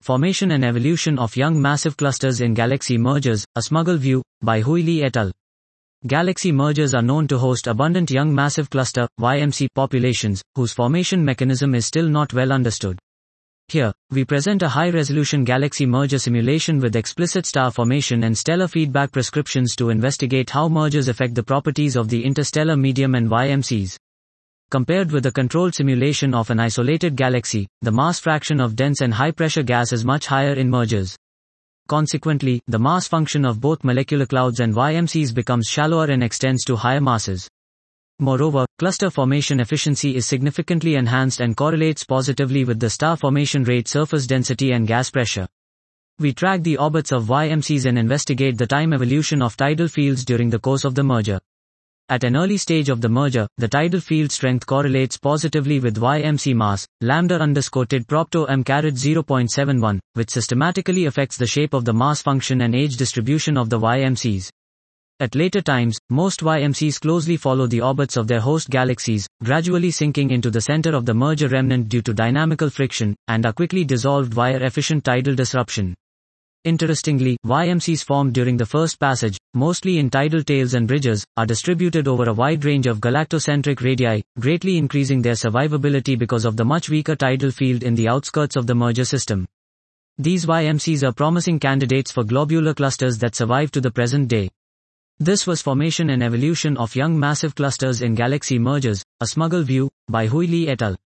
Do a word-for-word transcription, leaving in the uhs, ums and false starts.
Formation and Evolution of Young Massive Clusters in Galaxy Mergers, A Smuggle View, by Hui Li et al. Galaxy mergers are known to host abundant young massive cluster, Y M C, populations, whose formation mechanism is still not well understood. Here, we present a high-resolution galaxy merger simulation with explicit star formation and stellar feedback prescriptions to investigate how mergers affect the properties of the interstellar medium and Y M Cs. Compared with the controlled simulation of an isolated galaxy, the mass fraction of dense and high-pressure gas is much higher in mergers. Consequently, the mass function of both molecular clouds and Y M Cs becomes shallower and extends to higher masses. Moreover, cluster formation efficiency is significantly enhanced and correlates positively with the star formation rate, surface density and gas pressure. We track the orbits of Y M Cs and investigate the time evolution of tidal fields during the course of the merger. At an early stage of the merger, the tidal field strength correlates positively with Y M C mass, lambda underscore tid propto m caret zero point seven one, which systematically affects the shape of the mass function and age distribution of the Y M Cs. At later times, most Y M Cs closely follow the orbits of their host galaxies, gradually sinking into the center of the merger remnant due to dynamical friction, and are quickly dissolved via efficient tidal disruption. Interestingly, Y M Cs formed during the first passage, mostly in tidal tails and bridges, are distributed over a wide range of galactocentric radii, greatly increasing their survivability because of the much weaker tidal field in the outskirts of the merger system. These Y M Cs are promising candidates for globular clusters that survive to the present day. This was Formation and Evolution of Young Massive Clusters in Galaxy Mergers, A Smuggle View, by Hui Li et al.